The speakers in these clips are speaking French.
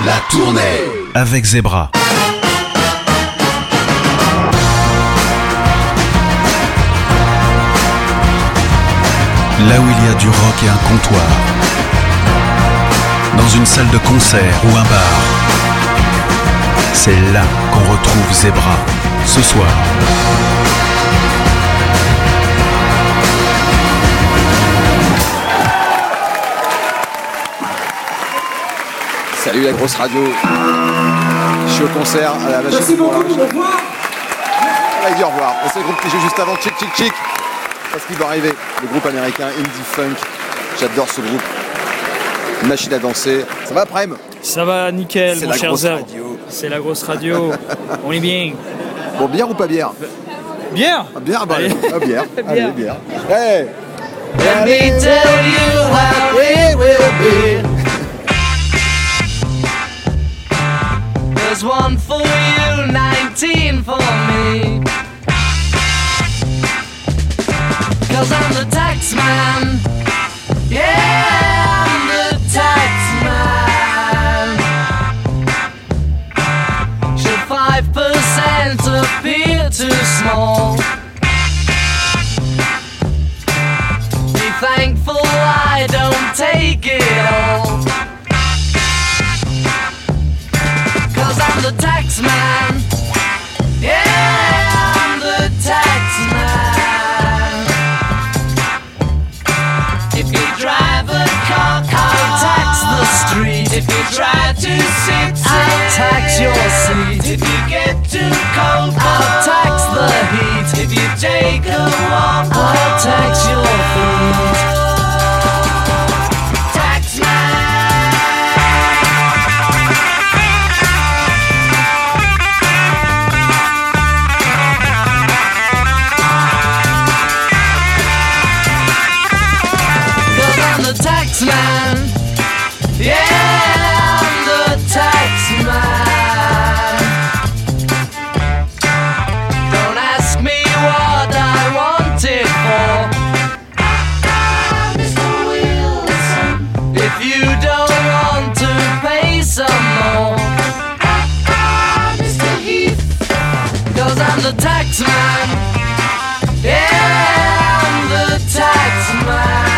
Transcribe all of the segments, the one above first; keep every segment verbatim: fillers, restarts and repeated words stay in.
La tournée avec Zebra. Là où il y a du rock et un comptoir, dans une salle de concert ou un bar, c'est là qu'on retrouve Zebra, ce soir. Salut la grosse radio. Je suis au concert à la machine. Merci beaucoup, au revoir. On va dire au revoir. Et c'est le groupe qui joue juste avant, Chick Chick Chick. Parce qu'il va arriver, le groupe américain Indie Funk. J'adore ce groupe. Une machine à danser. Ça va, Prime? Ça va, nickel, c'est mon cher Zeb. C'est la grosse radio. On est bien. Bon, bière ou pas bière? Bière. Ah, bière, bah, allez. Ah, bière. Allez, allez, bière. Hey. Let me tell you how it will be. There's one for you, nineteen for me. Cause I'm the tax man. Yeah, I'm the tax man. Should five percent appear too small? Be thankful I don't take it all. Cause I'm the tax man. Yeah, I'm the tax man. If you drive a car, I'll tax the street. If you try to sit, sit I'll tax your seat. If you get too cold, I'll tax the heat. If you take a walk, I'll tax your feet. Tax man. Cause I'm the tax man. Yeah, I'm the tax man. Don't ask me what I want it for. Mister Wilson. If you don't want to pay some more. Mister Heath. Cause I'm the tax man. Yeah, I'm the tax man.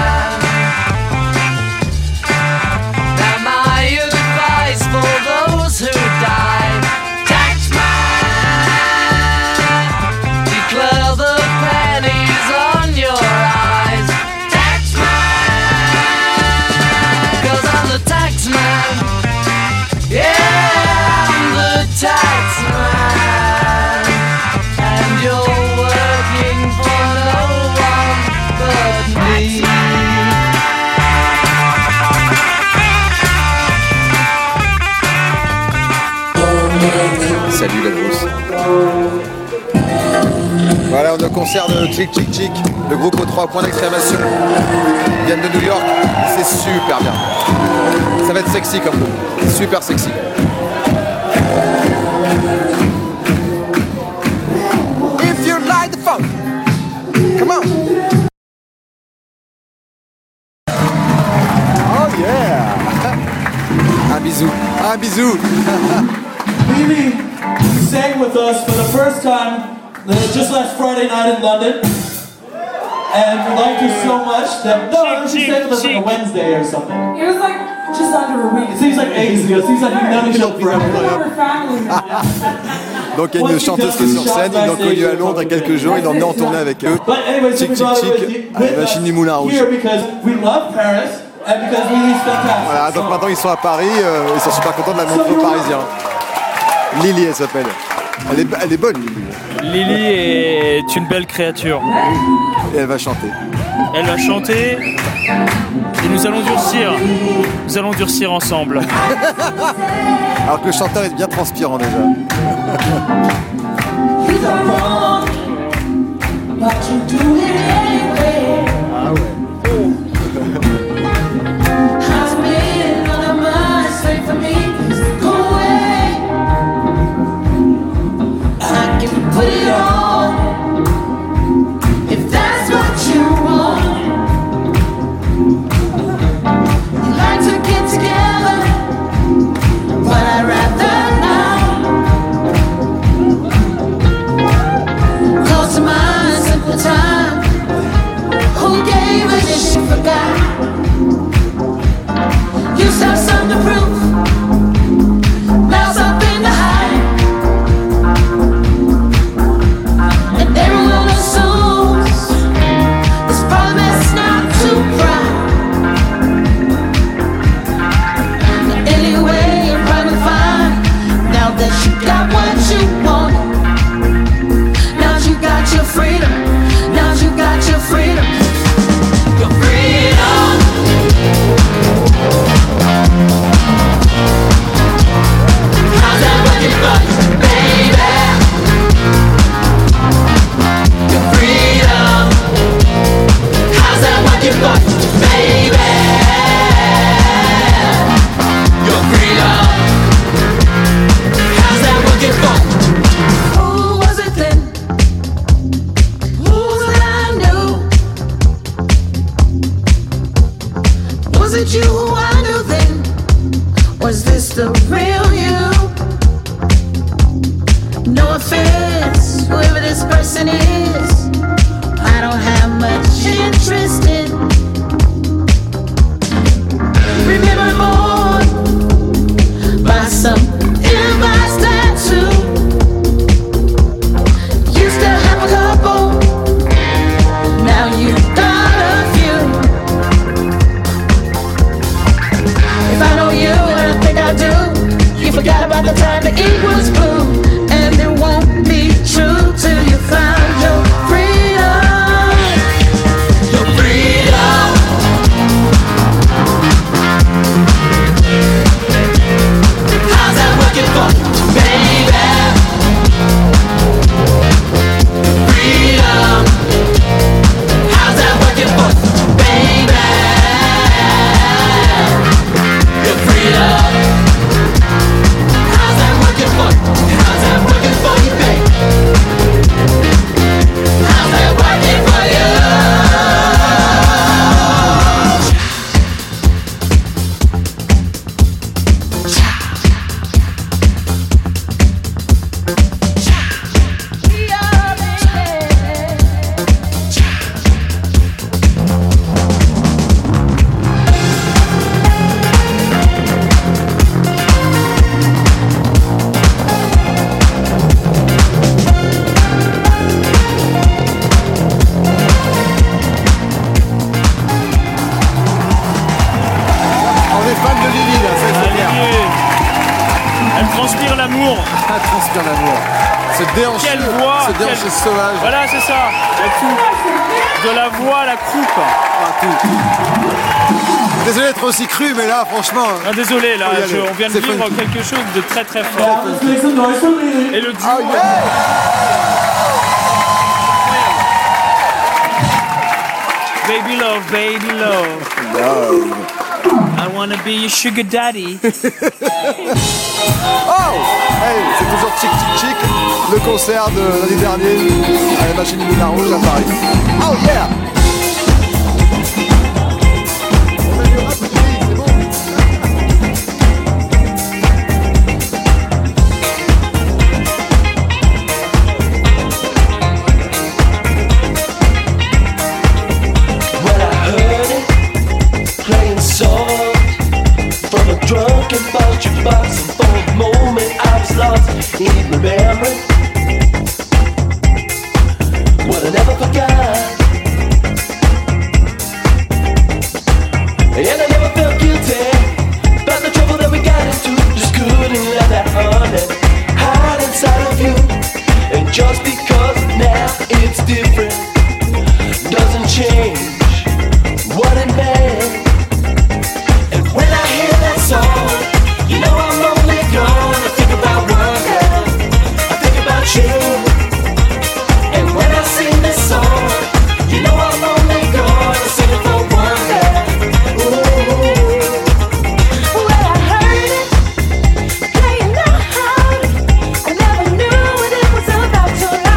Now my advice for those who die. Tax man. Declare the pennies on your eyes. Tax man. Cause I'm the tax man. Yeah, I'm the tax man. And you're working for no one but me. Salut la grosse. Voilà, on est au concert de Chick Chick Chick, le groupe aux trois points d'exclamation. Ils viennent de New York, c'est super bien. Ça va être sexy comme groupe, super sexy. If you like the funk, come on. Oh yeah. Un bisou, un bisou. Lily sang with us for the first time uh, just last Friday night in London. And we liked her so much that no, she sang with us like a Wednesday or something. It was like just under a week. It seems like ages ago. It seems like we've known each other forever. We're family now. Donc il y a une chanteuse qui est sur scène, ils l'ont connue à Londres il y a quelques jours, ils l'ont emmené en tournée avec eux. But anyway, so Chick we Chick brought her with, Chick, à with la machine us du Moulin Rouge. here because we love Paris and because Lily's fantastic. Voilà, donc maintenant ils sont à Paris, euh, ils sont super contents de la montrer aux Parisiens. Lily, elle s'appelle. Elle est, elle est bonne, Lily. Lily est une belle créature. Et elle va chanter. Elle va chanter et nous allons durcir. Nous allons durcir ensemble. Alors que le chanteur est bien transpirant déjà. Ah ouais. Put it on, if that's what you want. You like to get together you who I knew then? Was this the real you? No offense, whoever this person is, I don't have much interest in. Remember more by some ill-advised tattoo. Used to have a couple, now you got a few. If I know you, and I think I do, you forgot about the time the ink was blue. And it won't be true till you found your freedom. Your freedom. How's that working for you, baby? Freedom. How's that working for you, baby? Your freedom. How's that working for you? How's that working for you, baby? How's that working for you? On est fan de Lily là, ça c'est clair. Allez. Elle transpire l'amour. Elle transpire l'amour. Ce déhanché, Quelle voix, ce déhanché quelle- sauvage. Voilà, c'est ça. Il y a tout. De la voix à la croupe. Ah, tout. Désolé d'être aussi cru, mais là, franchement. Ah, désolé, là, Faut y aller. je- on vient de C'est vivre funky. quelque chose de très très fort. Yeah, let's make some noise for Lily. Et le duo. Ah, yeah. Baby love, baby love. I wanna be your sugar daddy. Oh, hey, c'est toujours Chic Chic Chic, le concert de l'année dernière à la Machine Moulin Rouge à Paris. Oh yeah. On a du rap au pays, c'est bon. When I heard it playing soft from a drunken vulture box, and for a moment I was lost in remembering what I never forgot. And I never felt guilty about the trouble that we got into. Just couldn't let that honey hide inside of you. And just because now it's different doesn't change what it meant. And when I hear that song, you know I'm only gonna think about one girl. I think about you. And when I sing this song, you know I'm only gonna sing it for one girl. Ooh. When I heard it playing loud, I never knew what it was about to last.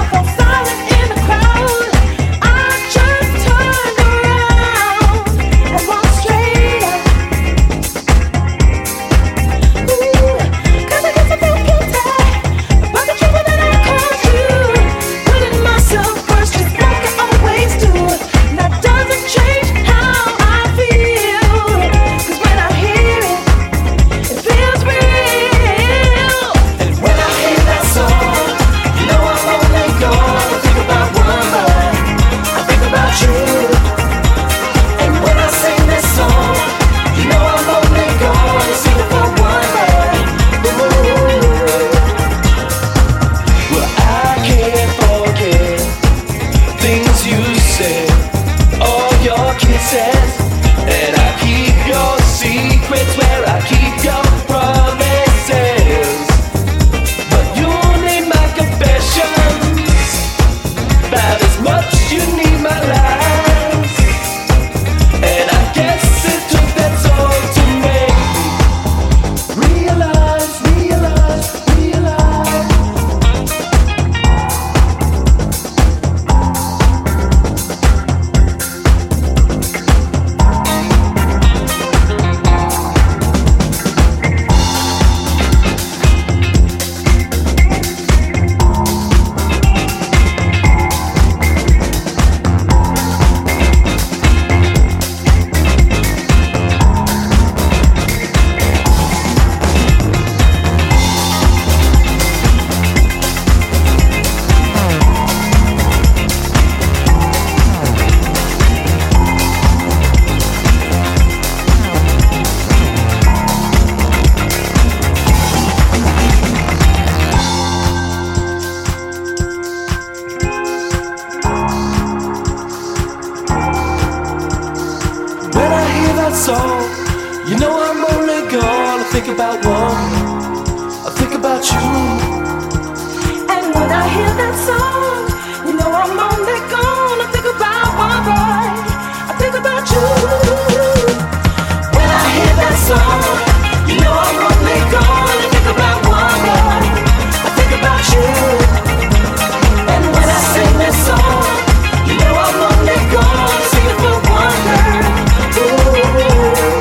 only gone, I think about one, I think about you. And when I hear that song, you know I'm only gonna think about one boy. I think about you. When I hear that song, you know I'm only gonna think about one boy. I think about you. And when I sing this song, you know I'm only gonna sing it for one girl. Ooh.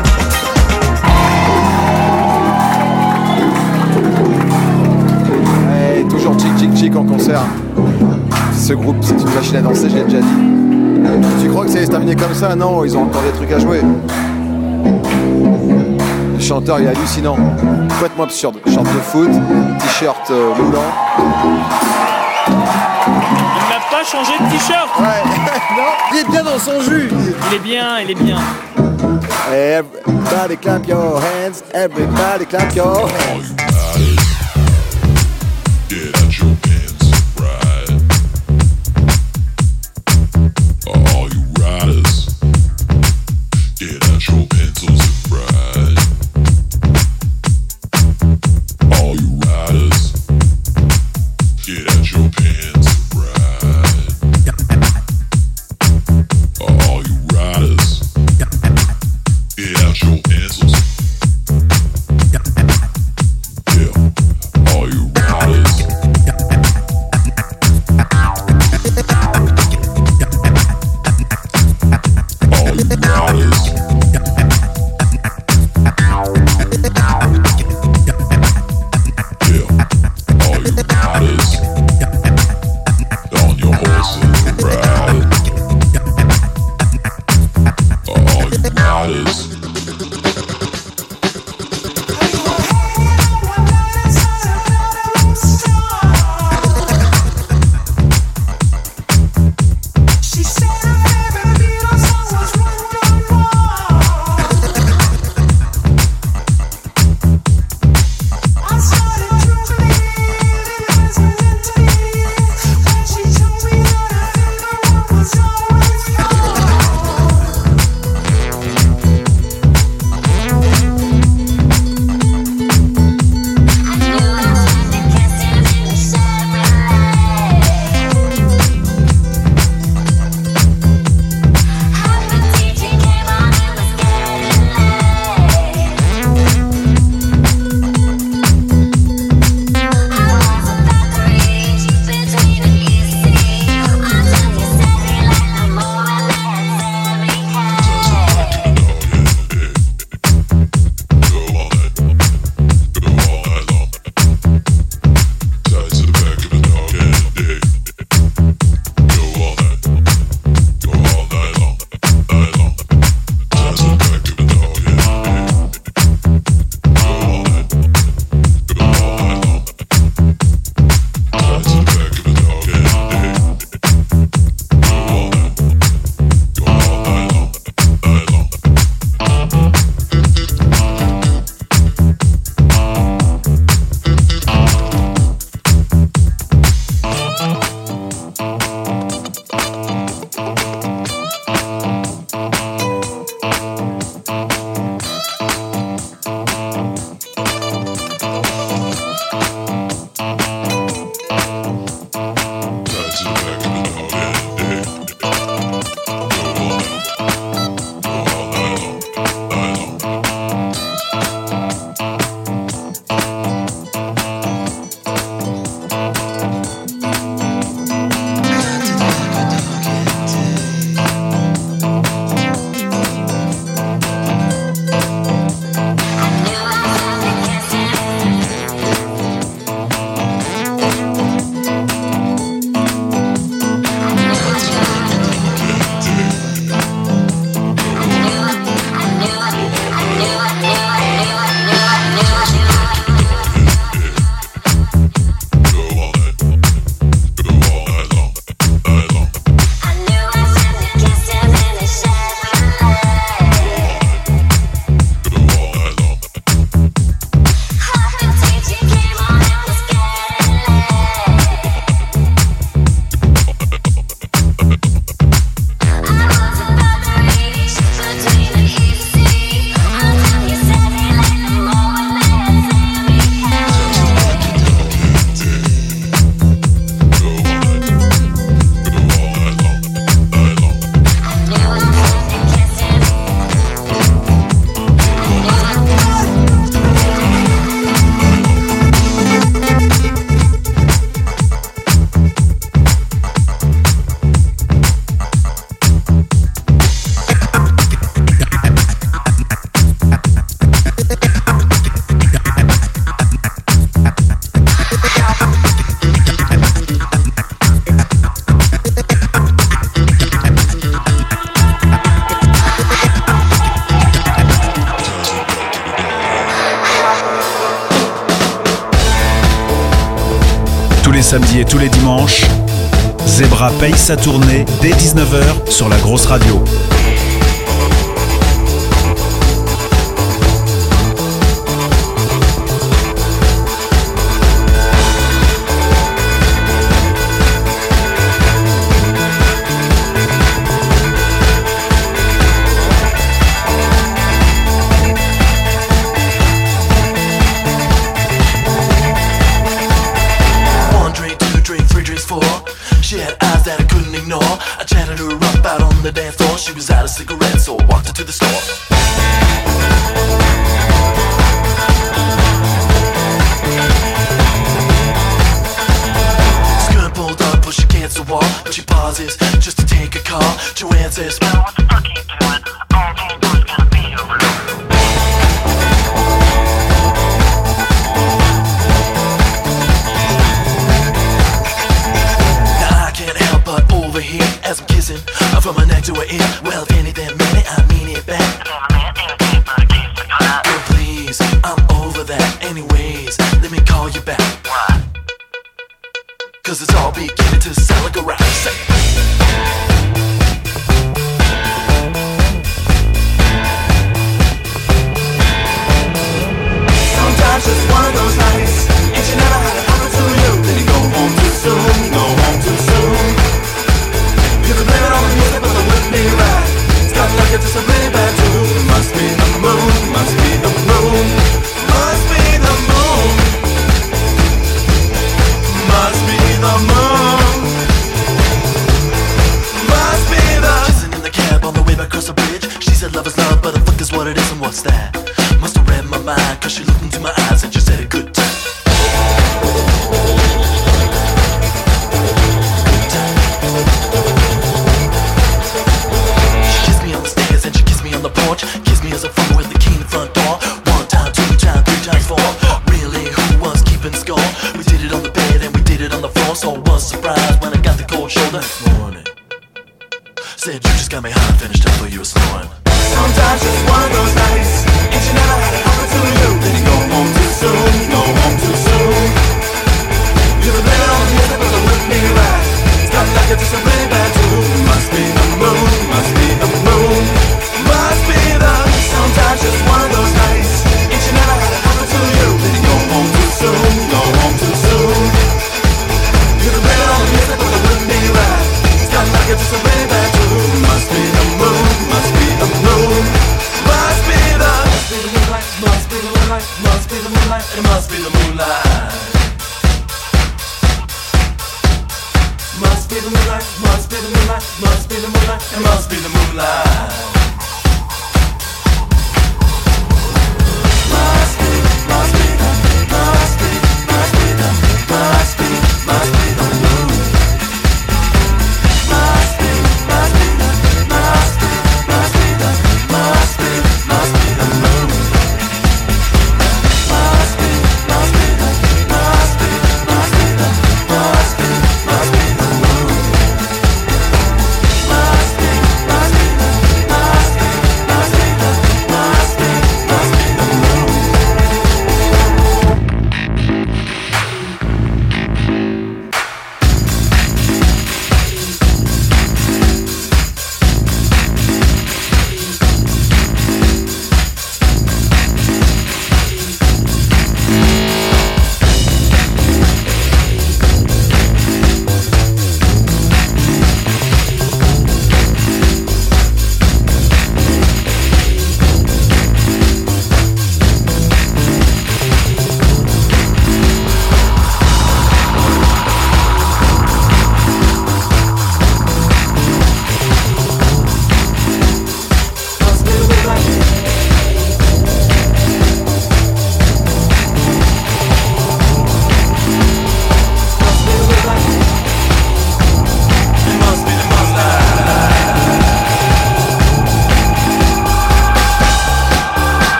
Toujours Chick Chick Chick en concert. Ce groupe, c'est une machine à danser, je l'ai déjà dit. Tu crois que ça allait se terminer comme ça? Non, ils ont encore des trucs à jouer. Le chanteur il est hallucinant, complètement absurde. Chante de foot, t-shirt euh, moulant. Il n'a pas changé de t-shirt. Ouais, non, il est bien dans son jus. Il est bien, il est bien. Everybody clap your hands, everybody clap your hands. Get out your pants, ride. All you riders, get out your pencils and ride. All you riders, get out your pants and ride. All you riders, get out your pencils. les samedis et tous les dimanches, Zebra paye sa tournée dès dix-neuf heures sur la grosse radio. The dance floor, she was out of cigarettes, so I walked her to the store. Skirt pulled up, push against the wall, but she pauses just to take a call. Joanne says, well, what the fuck are you doing? All the doors gonna be over. Now I can't help but overhear as I'm kissing from her neck to her ear. Well, if anything mean it, I mean it back. Girl, please, I'm over that. Anyways, let me call you back. Why? Cause it's all beginning to sound like a rap. Say. Sometimes just one of those nights, and you never had it happen to you. Then you go home too soon, go home too soon. You can blame it on the music, but it wouldn't be right. It's got like it's just a really bad tune. It must be the moon, must be the moon, must be the moon, must be the moon, must be the. Kissing in the cab on the way back across the bridge. She said love is love, but the fuck is what it is and what's that? Must have read my mind, cause she looked into my eyes and she said a good time. Kiss me as I fuck with the key in the front door. One time, two times, three times, four. Really, who was keeping score? We did it on the bed and we did it on the floor. So I was surprised when I got the cold shoulder this morning. Said you just got me high, finished up while you were snoring. Sometimes just one of those nights, and you never had it happen to you. Then you go home too soon, go home too soon. You can blame it on the music, but it wouldn't be right. It's got like it's just a really bad tune. It must be the moon, must be the moon, must be the. Sometimes just one of those nights, and you never had it happen to you. Then you go home too soon, go home too soon. You can blame it on the music, but it wouldn't be right. It's got like it's just a really bad tune. Must be the moon, must be the moon, must be the. Must be the moonlight, must be the moonlight, must be the moonlight, it must be the moonlight. Must be the moonlight, must be the moonlight, must be the moonlight, it must be the moonlight. Must be, must be the, must be, must be the, must be, must be the moon. Must be, must be the, must be, must be the, must be, must be the moon. Must be, must be the, must be, must be the, must be, must be the moon. Must be, must be the, must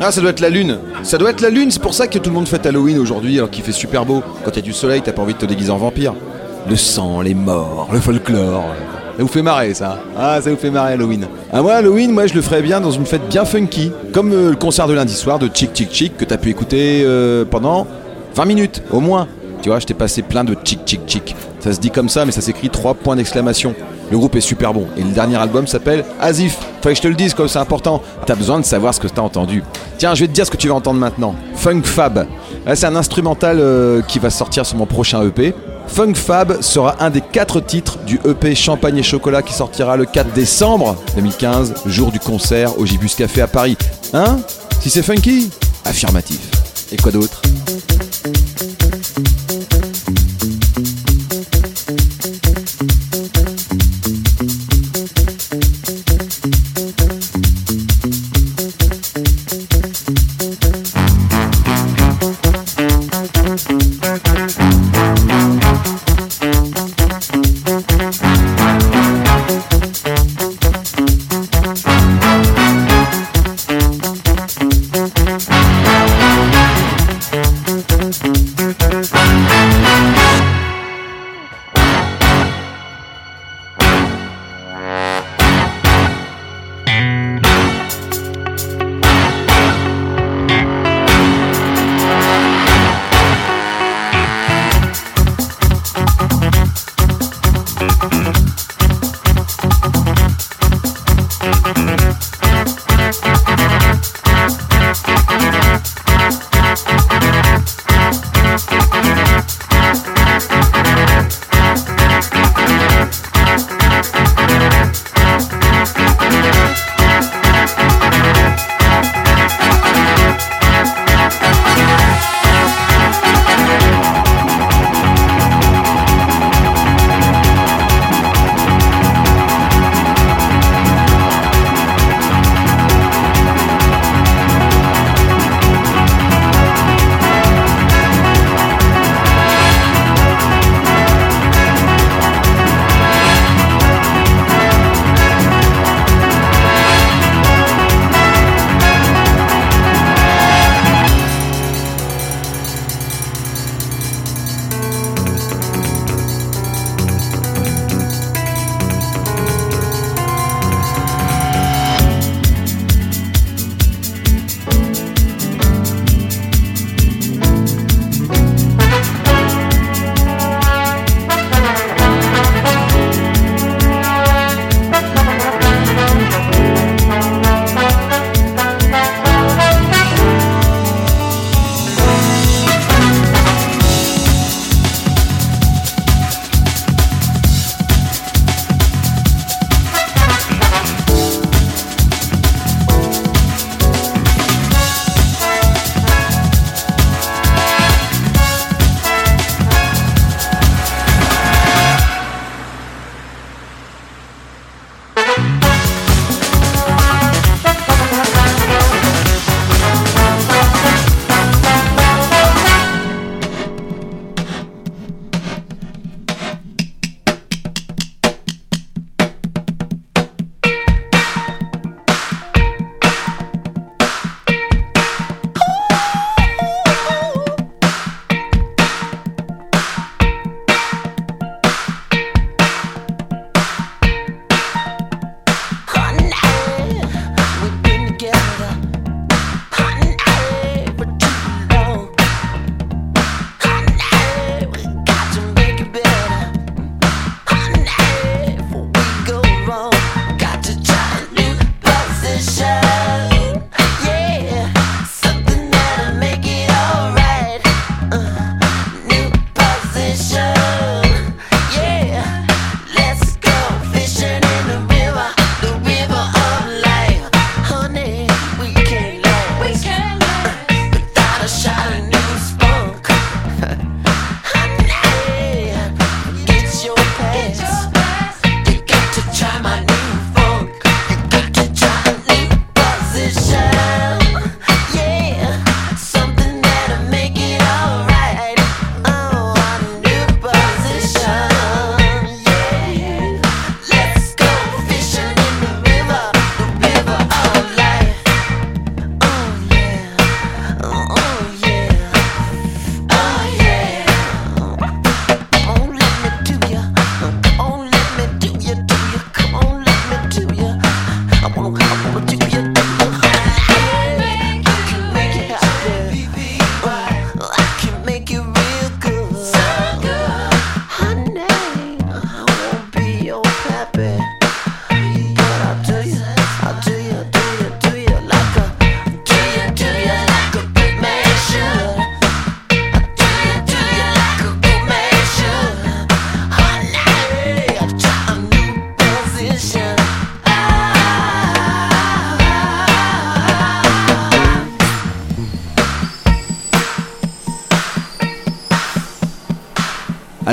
Ah, ça doit être la lune. Ça doit être la lune, c'est pour ça que tout le monde fête Halloween aujourd'hui, alors qu'il fait super beau. Quand il y a du soleil, t'as pas envie de te déguiser en vampire. Le sang, les morts, le folklore. Ça vous fait marrer, ça. Ah, ça vous fait marrer Halloween. Ah, moi, Halloween, moi, je le ferais bien dans une fête bien funky. Comme euh, le concert de lundi soir de Chick Chick Chick que t'as pu écouter euh, pendant vingt minutes, au moins. Tu vois, je t'ai passé plein de Chick Chick Chick. Ça se dit comme ça, mais ça s'écrit trois points d'exclamation. Le groupe est super bon. Et le dernier album s'appelle Asif. Fallait que je te le dise, comme c'est important. T'as besoin de savoir ce que t'as entendu. Tiens, je vais te dire ce que tu vas entendre maintenant. Funk Fab. Là, c'est un instrumental euh, qui va sortir sur mon prochain E P. Funk Fab sera un des quatre titres du E P Champagne et Chocolat qui sortira le quatre décembre deux mille quinze, jour du concert au Gibus Café à Paris. Hein? Si c'est funky? Affirmatif. Et quoi d'autre?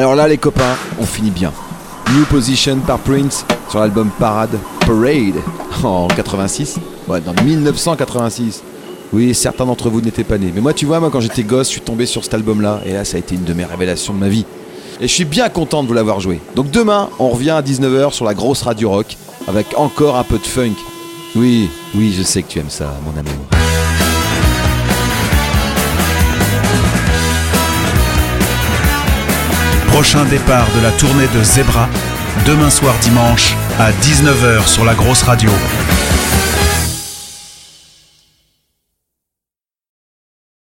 Alors là les copains, on finit bien. New Position par Prince sur l'album Parade Parade en quatre-vingt-six. Ouais, dans dix-neuf cent quatre-vingt-six. Oui, certains d'entre vous n'étaient pas nés. Mais moi, tu vois, moi quand j'étais gosse, je suis tombé sur cet album-là. Et là, ça a été une de mes révélations de ma vie. Et je suis bien content de vous l'avoir joué. Donc demain, on revient à dix-neuf heures sur la grosse radio rock avec encore un peu de funk. Oui, oui, je sais que tu aimes ça, mon amour. Prochain départ de la tournée de Zebra, demain soir dimanche à dix-neuf heures sur la grosse radio.